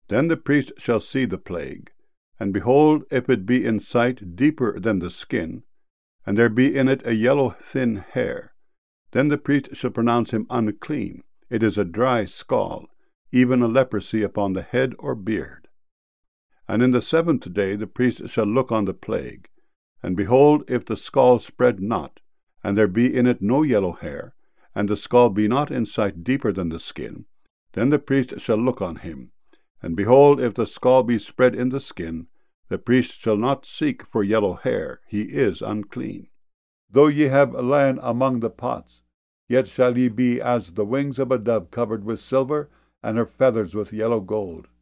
Then the priest shall see the plague, and behold, if it be in sight deeper than the skin, and there be in it a yellow thin hair, then the priest shall pronounce him unclean. It is a dry scald, even a leprosy upon the head or beard. And in the 7th day the priest shall look on the plague, and behold, if the scald spread not, and there be in it no yellow hair, and the scald be not in sight deeper than the skin, then the priest shall look on him. And behold, if the scald be spread in the skin, the priest shall not seek for yellow hair, he is unclean. Though ye have lain among the pots, yet shall ye be as the wings of a dove covered with silver, and her feathers with yellow gold.